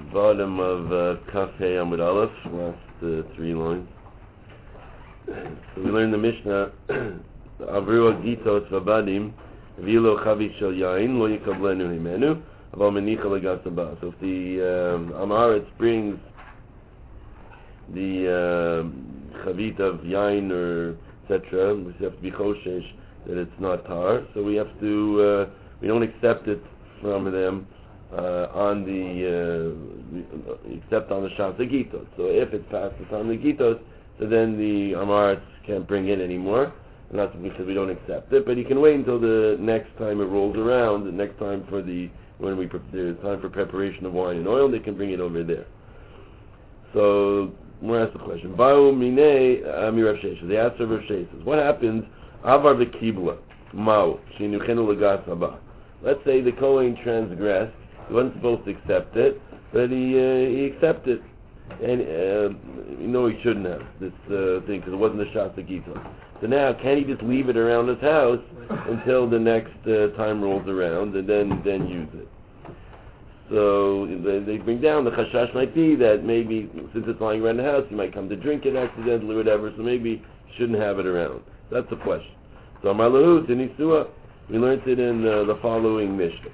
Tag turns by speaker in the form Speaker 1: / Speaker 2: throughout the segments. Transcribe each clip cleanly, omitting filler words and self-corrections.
Speaker 1: bottom of Kaf Hey Amud Aleph, last 3 lines. So we learned the Mishnah, Avru Agitos Vabadim, Vilo Chavi Shel Yain, Lo Yikablenu Himenu, Aval Menicha Legasabah. So if the Amaretz brings the Chavit of Yain or etc., we have to be Choshesh that it's not tar, so we have to, we don't accept it from them except on the Shas Agitos. So if it passes on the Agitos, so then the Amaretz can't bring it anymore, and that's because we don't accept it. But he can wait until the next time it rolls around, the next time for there's time for preparation of wine and oil, they can bring it over there. So we'll ask the question. Ba'u minei Rav Sheshes. They asked Rav Sheshes, what happens? Avar v'kibla ma'u shenuchenu legas haba. Let's say the Kohen transgressed. He wasn't supposed to accept it, but he accepted, and he shouldn't have this thing because it wasn't the Shas Agitos. So now, can he just leave it around his house until the next time rolls around, and then use it? So they bring down the chashash might be that maybe since it's lying around the house, he might come to drink it accidentally or whatever. So maybe he shouldn't have it around. That's the question. So Amar Lahu Tinisua, we learned it in the following Mishnah.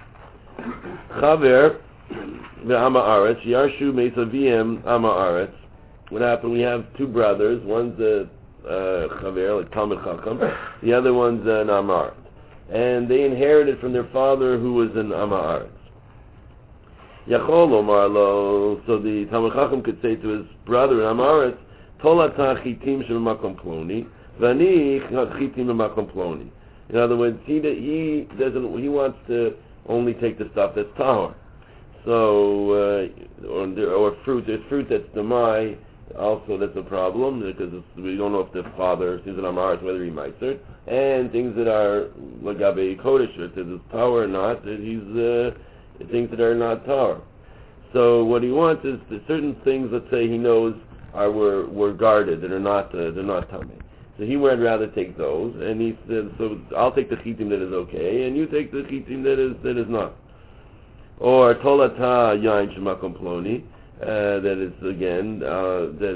Speaker 1: Chaver ve'ama aretz yarshu meisaviem ama aretz. What happened? We have 2 brothers. One's a chaver, like Talmid Chacham. The other one's an amaretz, and they inherited from their father, who was an amaretz. Yachol omar lo. So the Talmid Chacham could say to his brother an amaretz, Tolata chitim shemakom ploni, v'ani chitim shemakom ploni. In other words, he wants to only take the stuff that's tahor. So, or fruit, there's fruit that's demai, also that's a problem, because we don't know if the father, since an amaretz, whether he meiser, and things that are lagabe kodesh, if it's tahor or not, he's things that are not tahor. So what he wants is certain things, let's say he knows were guarded, that are not tamei. So he would rather take those, and he said, so I'll take the chitim that is okay, and you take the chitim that is not. Or tolata yain shemakom ploni, that is again, that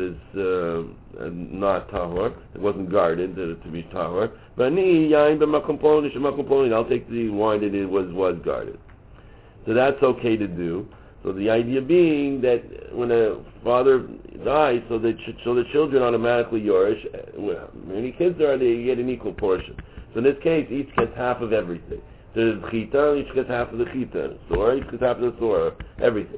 Speaker 1: is not tahor, it wasn't guarded to be tahor. Vani yain b'makom ploni shemakom ploni, I'll take the wine that it was guarded. So that's okay to do. So the idea being that when a father dies, so the children automatically yorish. Many kids are, they get an equal portion. So in this case, each gets half of everything. There's chita, each gets half of the chita. Sora, each gets half of the sora. Everything.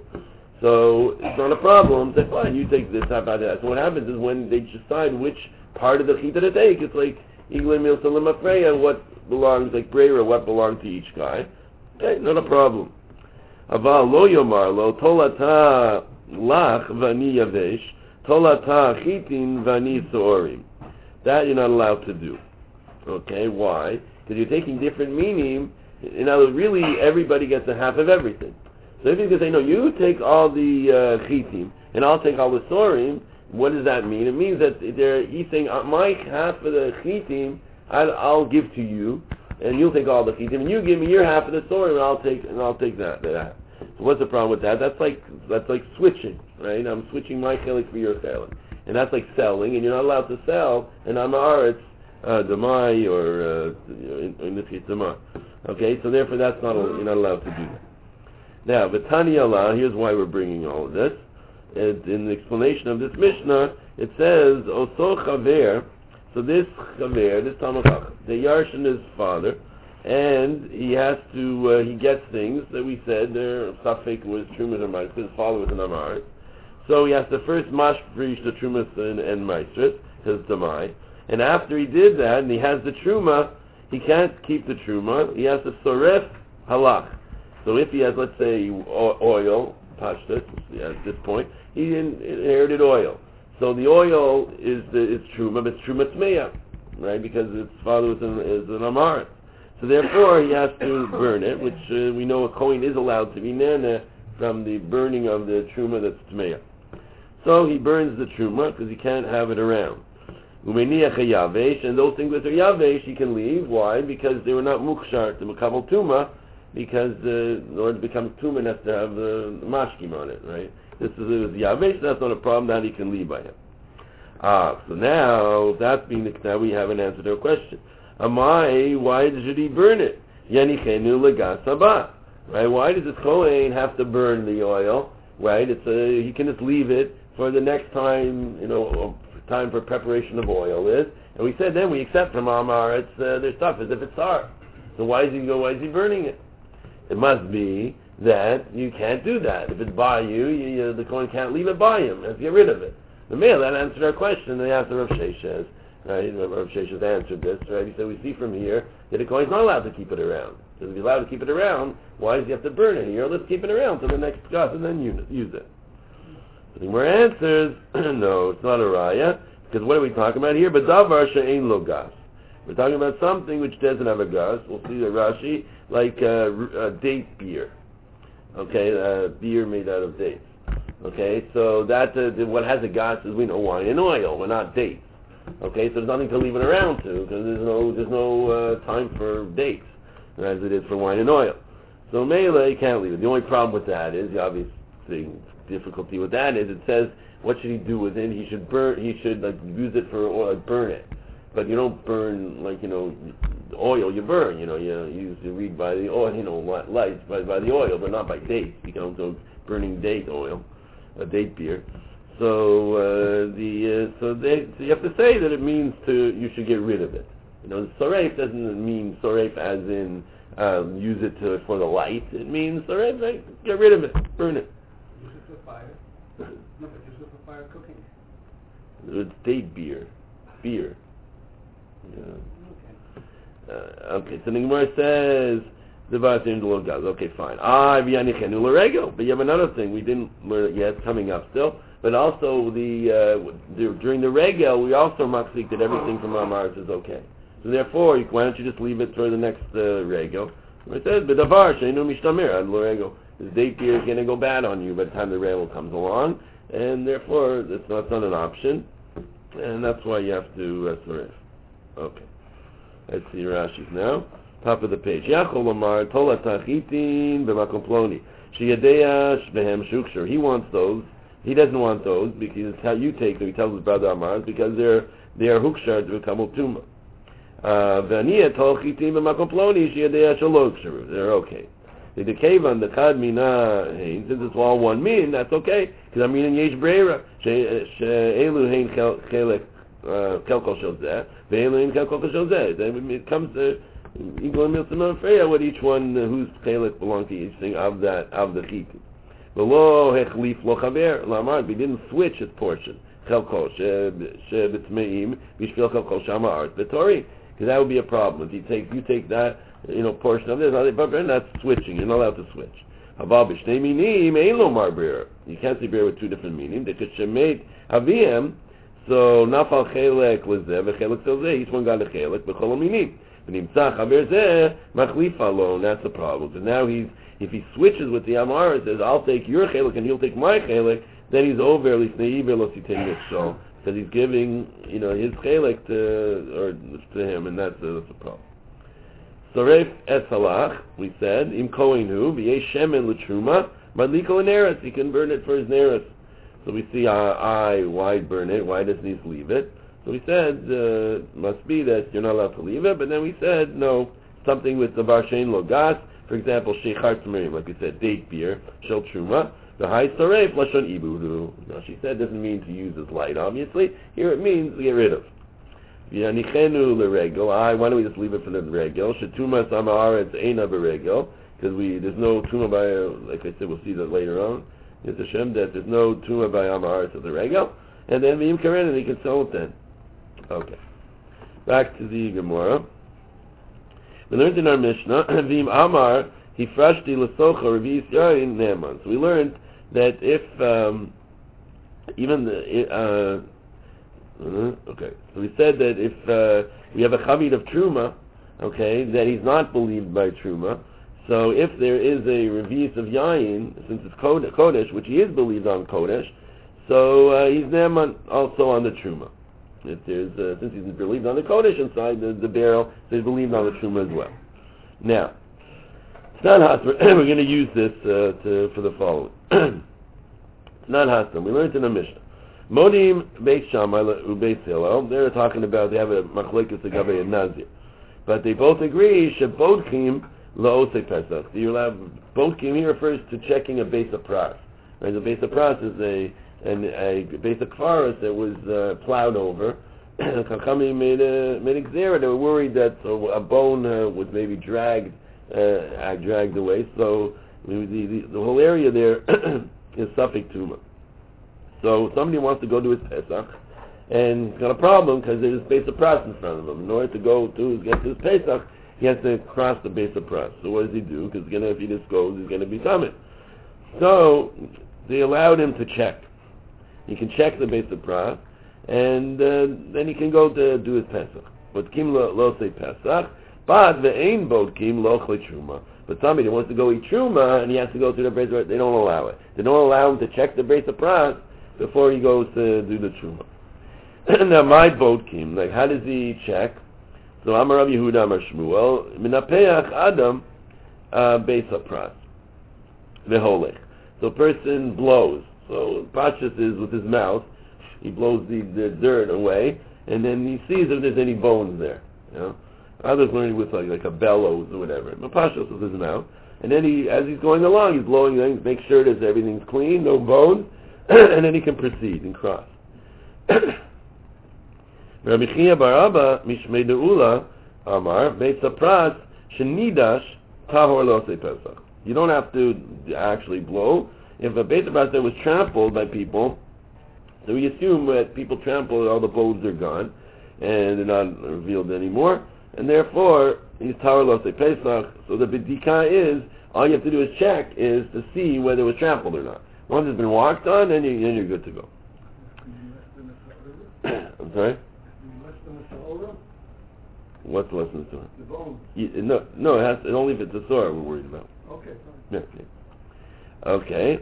Speaker 1: So it's not a problem. Say, fine, you take this, half of that. So what happens is when they decide which part of the chita to take, it's like iglim mil salim afreya, what belongs, like brera, what belongs to each guy. Okay, not a problem. Aval lo yomar lo tolata lach vani yavesh tolata chitin vani sorim. That you're not allowed to do. Okay, why? Because you're taking different meaning. In other words, really everybody gets a half of everything. So if you can say, no, you take all the chitin and I'll take all the sorim, what does that mean? It means that he's saying, my half of the chitin I'll give to you, and you'll take all the chitim, and you give me your half of the sorim, and I'll take that. So what's the problem with that? That's like switching, right? I'm switching my chelik for your chelik, and that's like selling, and you're not allowed to sell an amaretz demai or in this case demai. Okay, so therefore you're not allowed to do that. Now, v'tani Allah, here's why we're bringing all of this. In the explanation of this Mishnah, it says oso chaver. So this chaver, this Talmid Chacham, the yarshin his father, and he has to, he gets things that we said, they're safek with trumas and maestris, his father was an amaretz. So he has to first mashprish the trumas and maestris, his demai, and after he did that, and he has the truma, he can't keep the truma, he has to soref halach. So if he has, let's say, oil, pashtus, at this point, he inherited oil. So the oil is truma, but it's truma tmeya, right? Because his father is an amaretz. So therefore, he has to burn it, which we know a kohen is allowed to be nana from the burning of the truma that's tmeya. So he burns the truma because he can't have it around. Umeniach yavesh, and those things that are yavesh he can leave. Why? Because they were not mukshar to makabel tuma. because in order to become tumor, it has to have the mashkim on it, right? This is yavesh. That's not a problem. That he can leave by him. So now that's being now we have an answer to a question. Amai, why should he burn it? Yanichenu legasaba. Right? Why does this kohen have to burn the oil? Right? He can just leave it for the next time, time for preparation of oil is. And we said then we accept from Amar their stuff as if it's tar. So why is he burning it? It must be that you can't do that. If it's by you, the kohen can't leave it by him. You have to get rid of it. The male that answered our question. They asked Rav Sheshes. Right? Rav Sheshes answered this. Right? He said we see from here that the kohen's not allowed to keep it around. So if he's allowed to keep it around, why does he have to burn it here? Let's keep it around till the next shot and then use it. So the more answers, no, it's not a raya. Because what are we talking about here? But davar she'ein lo gas. We're talking about something which doesn't have a gas. We'll see the Rashi, like date beer. Okay, beer made out of dates. Okay, so that what has a gas is, we know, wine and oil. We're not dates. Okay, so there's nothing to leave it around to because there's no time for dates as it is for wine and oil. So Mela, you can't leave it. The only problem with that is, the obvious difficulty with that is, it says, what should he do with it? He should use it for oil, burn it. But you don't burn oil. You burn. You read by the oil. Lights by the oil, but not by dates. You don't go burning date oil, date beer. So you have to say that it means you should get rid of it. Soreif doesn't mean soreif as in use it for the light. It means soreif, right? Get rid of it, burn it.
Speaker 2: Use it for fire. No, but use it for fire cooking.
Speaker 1: It's date beer. Yeah. Okay, so the Gemara says the Vasim Gas. Okay, fine. But you have another thing we didn't learn it yet, coming up still. But also during the regel, we also machzik that everything from Amaris is okay. So therefore, why don't you just leave it for the next regel? It says b'davar she'enu mishtamer ad l'regel. This date beer is going to go bad on you by the time the regel comes along, and therefore it's not an option, and that's why you have to soref. Okay. Let's see Rashi's now. Top of the page. Yachol Amar Tola Tachitin b'makom ploni. Sheyadeya shbehem shukshur. He wants those. He doesn't want those because it's how you take them. He tells his brother Amar because they are hukshar to become utuma. V'aniya tol chitin b'makom ploni sheyadeya shelo hukshur. They're okay. The kevan the kad mina hein, since it's all one min, that's okay. Because I mean in yesh breira she'elu hein chelek kelkol shel zeh ve'elu hein kelkol shel zeh. It comes to equal milsim freya what each one whose chelek belongs to each thing of the chitin. V'lo hechlif lo chaver lamar. We didn't switch his portion. Chelkol she'b'tzmeim b'shvil chelkol shama art b'tori. Because that would be a problem if you take that portion of this, but that's switching. You're not allowed to switch. You can't say beer with two different meanings. Because shemait aviem, so nafal chelek was there, v'chelek still there. Each one got a chelek, b'chol minim. V'nimtzach haver zeh machlif alon. That's the problem. So now if he switches with the Amar and says, I'll take your chelek and he'll take my chelek, then he's over l'snei lo sitei so because he's giving his chelek to him, and that's the problem. Soref es halach, we said, im koinu v'yesh shemen l'truma madliko l'neres. He can burn it for his neres. So we see why burn it? Why doesn't he leave it? So we said must be that you're not allowed to leave it. But then we said no, something with the varshein logas. For example, sheichar tmerim, like we said, date beer, shel truma. The high soref lashon ibudu. Now she said doesn't mean to use as light. Obviously, here it means to get rid of. V'yanichenu l'regel. Why don't we just leave it for the regel? Shetuma samaaretz eina b'regel, because there's no tuma by. Like I said, we'll see that later on. It's a shem that there's no tuma by amaretz of the regel, and then v'im karen, and he can sell it then. Okay. Back to the Gemara. We learned in our Mishnah v'im amar hifrashti l'socha revi'is yain ne'eman. So we learned that if even the okay, so we said that if we have a chavit of truma, okay, that he's not believed by truma. So if there is a revi'is of yayin, since it's kodesh, which he is believed on kodesh, so he's ne'eman also on the truma. If there's since he's believed on the kodesh inside the barrel, so he's believed on the truma as well. Now, It's not hasam. We're going to use this for the following. It's not hasam. We learned in the Mishnah. Modim Beit Shammai uBeit Hillel. They're talking about they have a machlekes agabe and nazir, but they both agree shebodkim laosei pesach. You allow bodkim here refers to checking a base of pras. Right, the base of pras is a base of kfaras that was plowed over. Chachamim made a gzera. They were worried that a bone was maybe dragged away. So the whole area there is suffix tumah. So somebody wants to go to his Pesach, and he's got a problem because there's a base of pras in front of him. In order to get to his Pesach, he has to cross the base of pras. So what does he do? Because if he just goes, he's going to be tamid. So they allowed him to check. He can check the base of pras, and then he can go to do his Pesach. But kim lo say Pesach, but ve'ein bodkim lo chle truma. But somebody wants to go eat truma, and he has to go through the base of pras. They don't allow it. They don't allow him to check the base of pras before he goes to do the truma. Now, my bodkim, like, how does he check? So, Amar Rav Yehuda, Amar Shmuel, minapeach adam beis hapras veholech. So, a person blows. So, Pashas is with his mouth. He blows the dirt away, and then he sees if there's any bones there. You know, others learn with like a bellows or whatever. But Pashas with his mouth, and then as he's going along, he's blowing things, make sure that everything's clean, no bones. And then he can proceed and cross. Rabbi Chia bar Abba Mishmei Deula Amar Beis Hapras Shenidash Tahor Lo Sei Pesach. You don't have to actually blow. If a Beis Hapras that was trampled by people, so we assume that people trampled, all the bones are gone, and they're not revealed anymore, and therefore he's Tahor Lo Sei Pesach. So the Bidika is all you have to do is check is to see whether it was trampled or not. Once it's been walked on, then you're good to go. I'm sorry? What's less than the Torah?
Speaker 2: The bone.
Speaker 1: No, it only if it's a Torah we're worried about.
Speaker 2: Okay.
Speaker 1: Okay.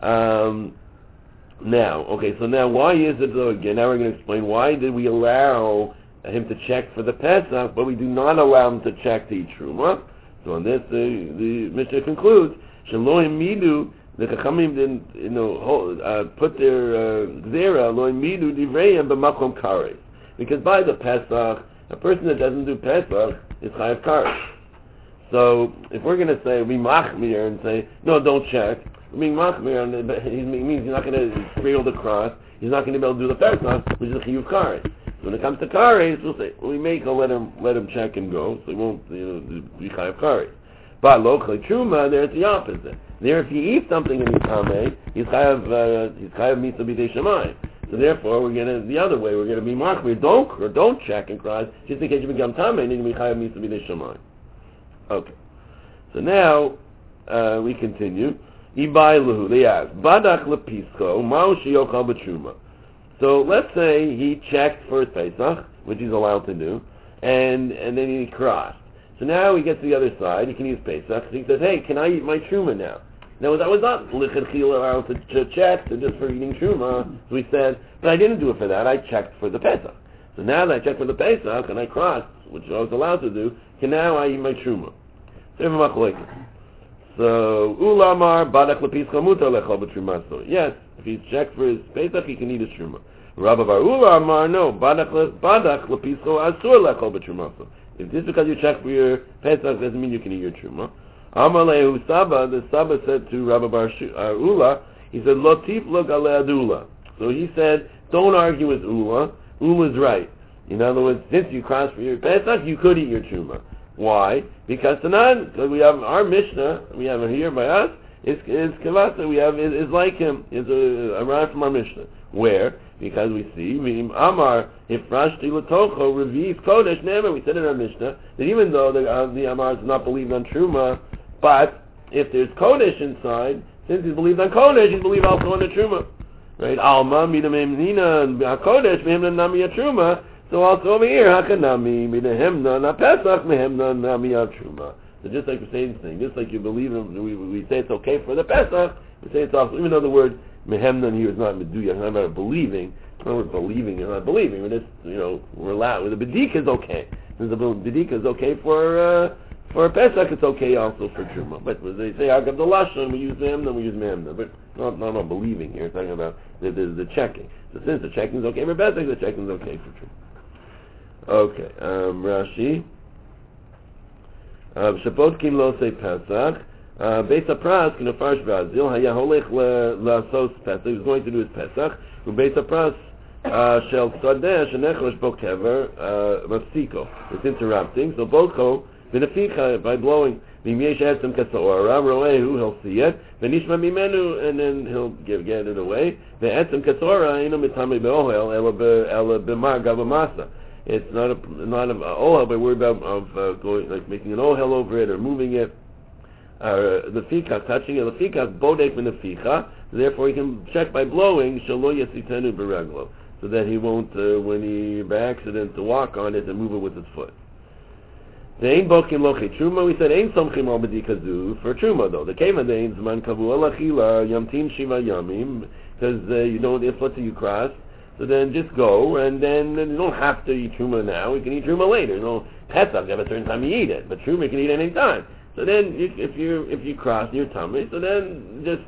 Speaker 1: So now why is it though again? Now we're going to explain why did we allow him to check for the Pesach, but we do not allow him to check the Truma. So on this, the Mishnah concludes, Shalom Midu. The Chachamim didn't, put their gzera lo midu divrei b'makom kares, because by the Pesach, a person that doesn't do Pesach is chayav kares. So if we're going to say we machmir and say no, don't check, being machmir, it means he's not going to be able to cross, he's not going to be able to do the Pesach, which is a chiyuv kares. So when it comes to kares, we'll say let him check and go, so he won't be chayav kares. But locally truma, there's the opposite. There, if he eats something in the tamei, he's chayav mitzvah b'dei shamayim. So therefore, we're gonna the other way. We're gonna be machmir. Don't check and cross just in case you become tamei, and then you be chayav mitzvah b'dei shamayim. Okay. So now we continue. Ibayluhu, they ask badak lepisco ma'u sheyochal b'truma. So let's say he checked for his Pesach, which he's allowed to do, and then he crossed. So now he gets to the other side, he can use Pesach, so he says, hey, can I eat my Truma now? Now that was not lichatchila allowed to check, so just for eating Truma, so we said, but I didn't do it for that, I checked for the Pesach. So now that I checked for the Pesach, and I crossed, which I was allowed to do, now I eat my Truma. So, Ulamar, Badak Lepischa Mutar Lechol B'Truma. So, yes, if he's checked for his Pesach, he can eat his Truma. Rabbi Bar Ulamar, no, Badak Lepischa Asur Lechol B'Truma. If just because you check for your Pesach doesn't mean you can eat your Truma. Amalei Saba, the Saba said to Rabbi Bar Ula, he said, Lo tiflog ale adula. So he said, don't argue with Ula. Ula's right. In other words, since you crossed for your Pesach, you could eat your Truma. Why? Because we have our Mishnah, we have it here by us, is Kavasa, is like him, is arrived from our Mishnah. Where? Because we see, Amar, if Rashti Latocho revives Kodesh, never, we said in our Mishnah, that even though the Amar does not believe on Truma, but if there's Kodesh inside, since he's believed on Kodesh, he's believed also on the Truma. Right? Alma, Mida Memnina, HaKodesh, Mehemna Nami Truma. So also over here, Hakanami, Midahemna, Na Pesach, Mehemna, Nami Truma. So just like we're saying the thing, just like you believe in, we say it's okay for the Pesach, we say it's also, even though the word Mehemna here is not Meduya, it's not about believing, it's not about believing, it's not believing, we're just, we're allowed, the B'dika is okay. The B'dika is okay for For Pesach, it's okay also for Truma. But they say, Agav the Lashon, we use Mehemna, we use Mehemna. But not about believing here, it's talking about the checking. So since the checking is okay for Pesach, the checking is okay for Truma. Okay, Rashi. Shapotkin lo say Pesach. Beis HaPras, Kinafarish Brazil, Haya Holech Lasos Pesach. He was going to do his Pesach. Beis HaPras, Shel Sadeh, Shenechlosh Bo Kever, Mafsiko. It's interrupting. So Boko, Beneficha, by blowing. V'myesh etzem katzora, roehu, he'll see it. V'nishma mimenu, and then he'll get it away. V'etzem katzora, ino mitame be'ohel, ela b'mar gavamasa. It's not an ohel, but we're about going, like making an ohel over it or moving it. The fika, touching it, the fika, bodek min the fika, therefore he can check by blowing, shalo yasitenu bereglo, so that he won't, when he, by accident, to walk on it and move it with his foot. The ain't bokim lochi truma, we said, ain't somchim al bedikazu, for truma though, the kema the ain't zman kavu alachila, yamtin shiva yamim, because you don't, if let's say you cross, so then just go, and then you don't have to eat truma now, you can eat truma later. You know, Pesach, you have a certain time you eat it, but truma you can eat any time. So then, if you cross your tummy, so then just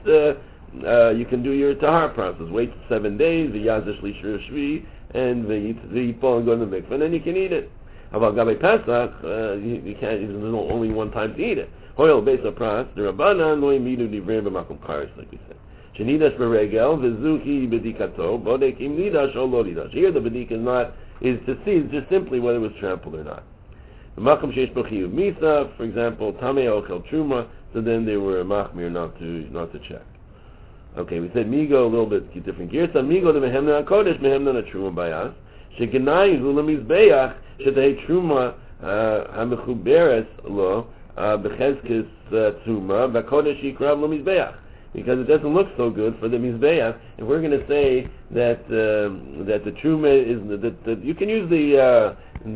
Speaker 1: you can do your tahar process. Wait 7 days, the yazish lishur shvi, and the yipol and go to the mikveh, and then you can eat it. About gabe Pesach, you can't. There's only one time to eat it. Hoyel beis hapras, the rabbanan lo imidu divrim b'makom kares, like we said. Shenidas beregel v'zuki bedikato bodek im nidash or lo nidash. Here the bedik is to see just simply whether it was trampled or not. The makom sheish b'chiyuv misa, for example, tamei okel truma. So then they were machmir not to check. Okay, we said migo a little bit different gears. So migo the mehemna kodesh mehemna na truma bayas. Shegenayu hulamizbeach shetei truma hamechuberes lo bechezkes truma b'kodesh yikrav lamizbeach. Because it doesn't look so good for the mizbeach. If we're going to say that the truma is that you can use the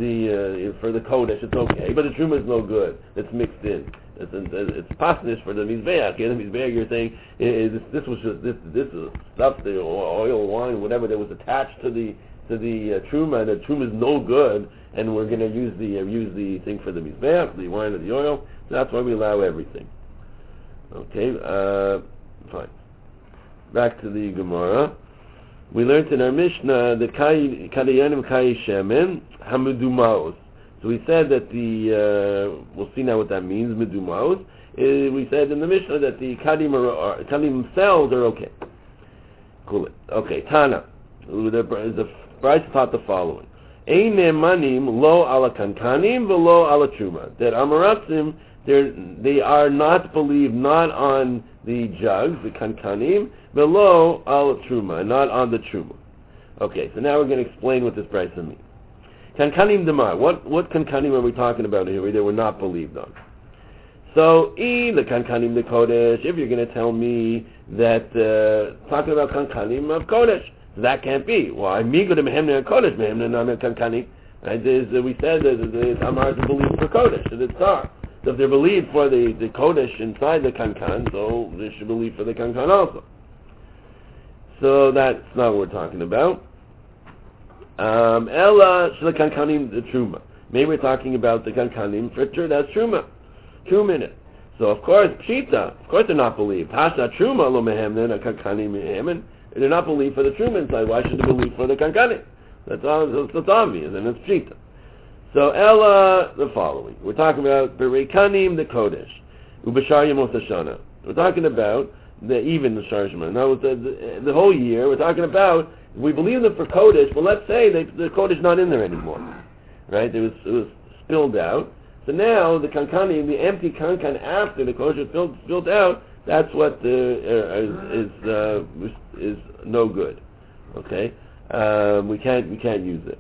Speaker 1: for the kodesh, it's okay, but the truma is no good. It's mixed in. It's pasnish for the mizbeach. The mizbeach, you're saying this was just this stuff, the oil, wine, whatever that was attached to the truma, and the truma is no good, and we're going to use the thing for the mizbeach, the wine or the oil. So that's why we allow everything. Okay, fine. Back to the Gemara. We learned in our Mishnah the kadayanim kai shemen hamedumaos. So we said that we'll see now what that means, medumaos. We said in the Mishnah that the kadim themselves are okay. Cool. Okay, Tana. The Bryce taught the following: Ein nemanim lo ala kankanim velo ala truma. That Amaratzim, they are not believed not on the jugs, the kankanim, below al truma, not on the truma. Okay, so now we're going to explain what this brisa means. Kankanim demar. What kankanim are we talking about here? They were not believed on. So, the kankanim the kodesh. If you're going to tell me that talking about kankanim of kodesh, that can't be. Why? Migo de mehemna kodesh, mehemna not kankanim. Right? We said that the Amar to believe for kodesh, and it's tar. So if they're believed for the kodesh inside the kankan, so they should believe for the kankan also. So that's not what we're talking about. Ella shel kankanim the truma. Maybe we're talking about the kankanim for that's truma in it. So of course pshita. Of course they're not believed. Hasha truma lo mehemnen a kankanim mehemen. They're not believed for the truma inside. Why should they believe for the kankanim? That's obvious, and it's pshita. So Ella, the following. We're talking about Berekanim, the Kodesh. Ubashar Yemos Hashana. We're talking about even the Sharshman. Now, the whole year, we're talking about, we believe them for Kodesh, but let's say the Kodesh not in there anymore. Right? It was spilled out. So now, the Kankanim, the empty Kankan after the Kodesh is spilled out, that's what is no good. Okay? We can't use it.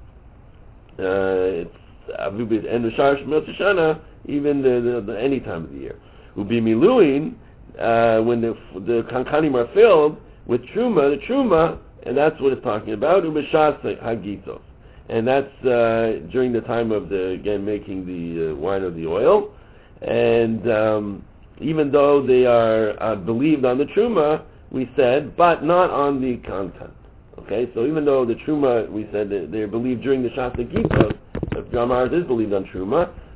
Speaker 1: It's and the Shar Shemot Shoshana, even the any time of the year. Ubi miluin, when the kankanim are filled with truma, the truma, and that's what it's talking about. Ubishas hagitos, and that's during the time of making the wine or the oil, and even though they are believed on the truma, we said, but not on the content. Okay, so even though the truma, we said that they're believed during the Shas Hagitos, Jamar is believed on truma,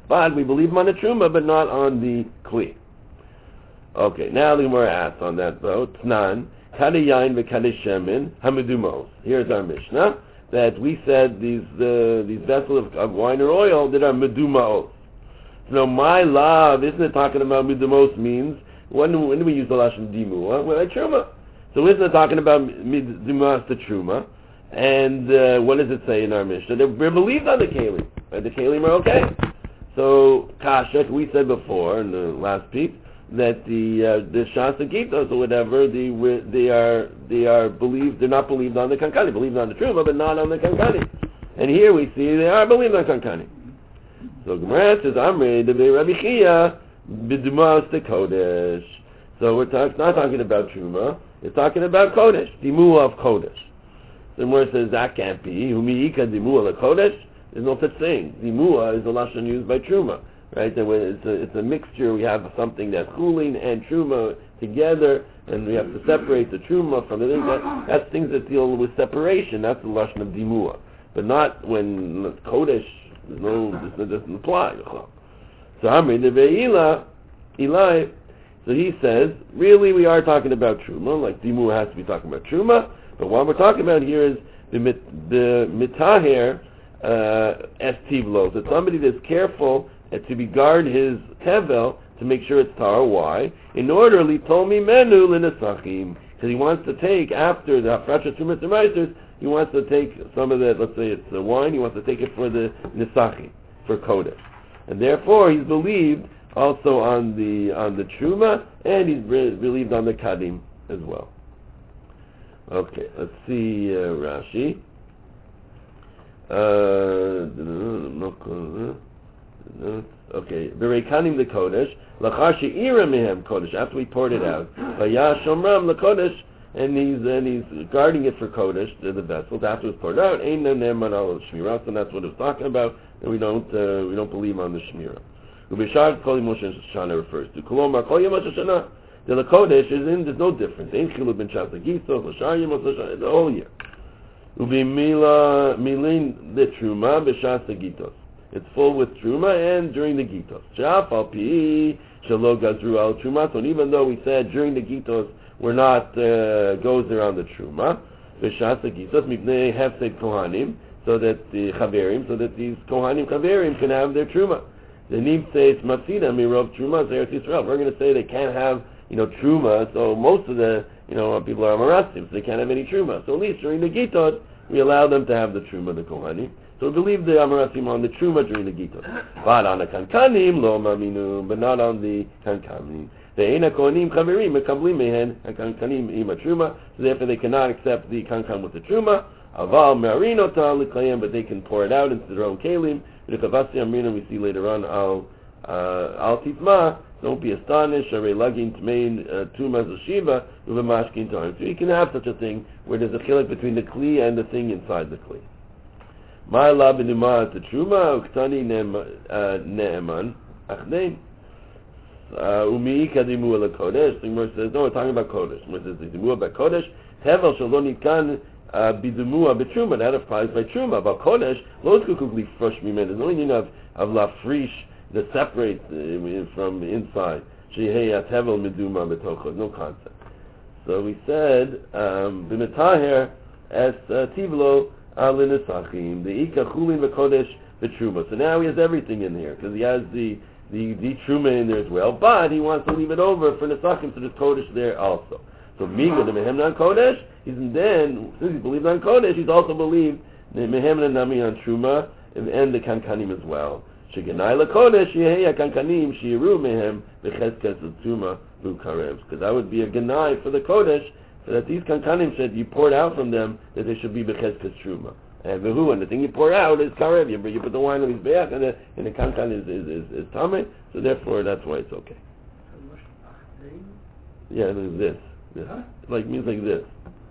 Speaker 1: But we believe on the truma, but not on the kli. Okay, now the Gemara asks on that though, Tnan, Kade Yain v'Kade Shemin Hamedumos. Here's our Mishnah, that we said these vessels of wine or oil that are Medumaos. So my love, isn't it talking about Medumos means, when do we use the Lashon Dimua? Well, Truma. So isn't it talking about Medumas the Truma? And what does it say in our Mishnah? That we're believed on the Kalim. Right? The Kalim are okay. So, Kasha, we said before in the last peep, that the Shas and Gitos or whatever, they are believed, they're not believed on the Kankani, believed on the Truma, but not on the Kankani. And here we see they are believed on Kankani. So Gemara says, Amrei Devei Rabbi Chia B'Dumas the Kodesh. So it's not talking about Truma, it's talking about Kodesh, Dimua of Kodesh. So Gemara says, that can't be. Humiika Dimua la Kodesh? There's no such thing. Dimua is the Lashon used by Truma. Right, and when it's a mixture. We have something that's chulin and truma together, and we have to separate the truma from the thing. That's things that deal with separation. That's the lashon of dimua, but not when kodesh. This doesn't apply. So Amri Devei Eli. So he says, really, we are talking about truma. Like dimua has to be talking about truma, but what we're talking about here is the mitaher estivlos. It's somebody that's careful and to guard his tevel to make sure it's tar. Why? In order litomi menu linasachim, because he wants to take after the hafrasha trumas and meisers, he wants to take some of the, let's say it's the wine, he wants to take it for the nisachim, for kodesh, and therefore he's believed also on the truma, and he's believed on the kadim as well. Okay, let's see Rashi. Okay, V'reikanim the Kodesh, Lachar she'ira mehem Kodesh, after we poured it out, V'yah shomram the Kodesh, and he's guarding it for Kodesh, the vessels, after it's poured out, Ein ne'eman al shmirah, and that's what it's talking about, and we don't believe on the shmirah. U'b'shar kol yom Shoshana refers to, Kolomar kol yom Shoshana, the Kodesh there's no difference, Ein chilu ben shas hagisos, l'shar yom Shoshana, the whole year. U'b'mila milin the truma b'shas hagitos. It's full with truma and during the gitos. Sha'afal pi shelo gazru al truma. So even though we said during the gitos we're not goes around the truma, v'shas gitos mipnei hefsed kohanim, so that the chaverim, so that these kohanim chaverim can have their truma. The nim says mafsida mirov truma Eretz Yisrael. We're going to say they can't have truma. So most of the people are amarasim, so they can't have any truma. So at least during the gitos we allow them to have the truma, the kohanim. So we believe the Amarasim on the Truma during the Gitos. But on the Kankanim, lo maminu, but not on the Kankanim. The Eina Kohanim Chaverim, Mekablim Mehen, Kankanim Ima Truma, so therefore they cannot accept the Kankan with the Truma. Aval Me'arinota L'Klayim, but they can pour it out into their own Kalim. The Kavasi Amrina we see later on, Al Tifma, don't be astonished, Arei Lagin Tmein Tumas Shiva, Uvamashkin Time. So you can have such a thing where there's a chilek between the Kli and the thing inside the Kli. My love in the truma uktani ne'eman achnein umi kadimu ala kodesh. The Gemara says no, we're talking about kodesh. The Gemara says the dimua about kodesh tevel shalom nitkan bidimua betruma. That applies by truma. But kodesh lo zkukuk lifrosh mimen. There's no need of lafrish that separates from inside. Shehei tevel miduma betocho. No concept. So we said b'metaher as tivlo. The Ika Chulin V'Kodesh V'Truma. So now he has everything in here, because he has the Truma in there as well, but he wants to leave it over for Nesachim, so there's Kodesh there also. So Miga, the Mehemna on Kodesh, since he believes on Kodesh, he's also believed the Mehemna Nami on Truma, and the Kankanim as well. Sheganai LaKodesh, Yeheya Kankanim, Shiru Mehem, V'Chezkes L'Truma V'Karev. Because that would be a Ganai for the Kodesh, so that these kankanim said you poured out from them that they should be bechezkas truma. And the thing you pour out is karev. You put the wine on his beach, and the kankan is tameh. So therefore, that's why it's okay. Yeah, this. Huh? Means like this.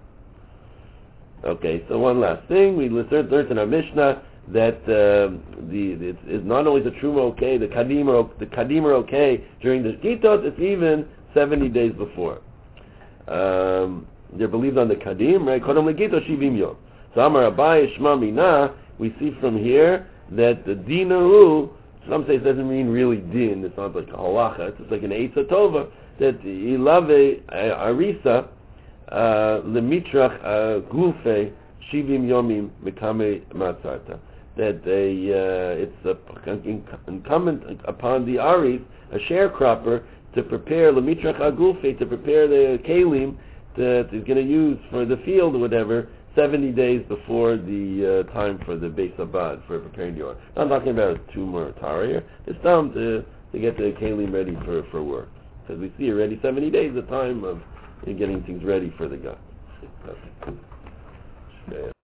Speaker 1: Okay, so one last thing we learned in our Mishnah that it's not only the truma okay, the kadim are okay during the gitos. It's even 70 days before. They're believed on the Kadim, right? Kodam legito shivim yom. So Amar Abai Shma Mina, we see from here that the Dinahu Some say it doesn't mean really din. It's not like a halacha. It's just like an eitzah tova that ilave arisa lemitrach gulfe shivim yomim mikame matzarta. That it's incumbent upon the aris, a sharecropper, to prepare lemitrach agulfe, to prepare the kalim that is going to use for the field or whatever 70 days before the time for the Beis Abad, for preparing the oil. I'm talking about a tomb or a tara here. It's time to get the kalim ready for work. Because we see already 70 days, the time of getting things ready for the God.